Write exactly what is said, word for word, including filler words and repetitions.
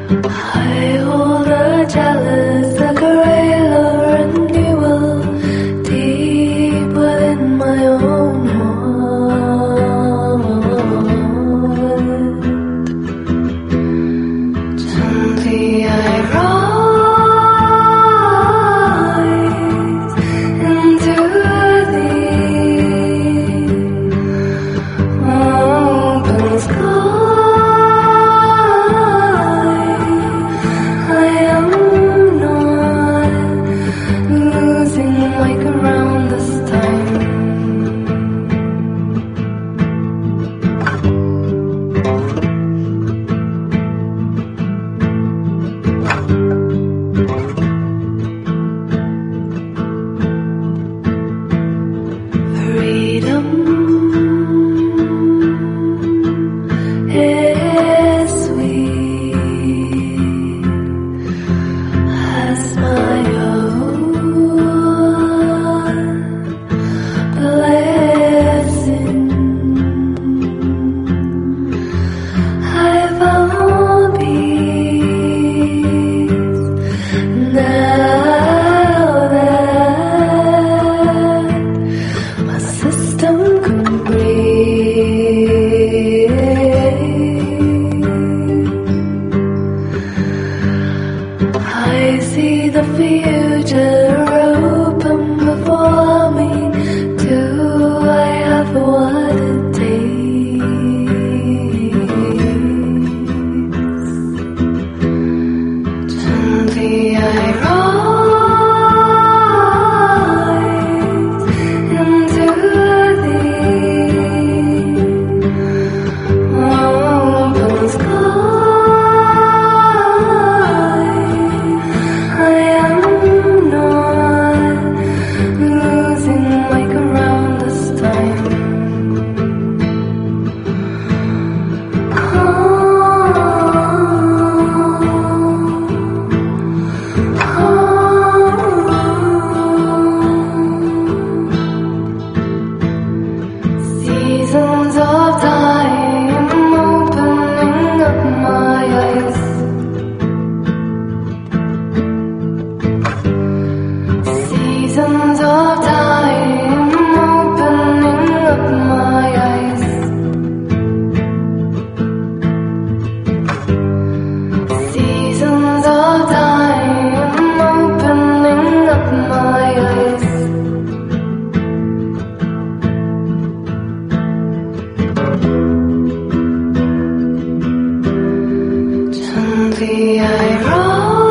I hold a chalice like a railer renewal deep within my own heart. Gently I rise into thee, open sky. Freedom is sweet as my own blessing. I found peace now that my system can breathe. I see the future open before me. Do I have what it takes? Gently I rise into thee, open sky. I am not losing like around this time. Seasons of time opening up my eyes. Seasons of time opening up my eyes. Seasons of time opening up my eyes. Gently I rise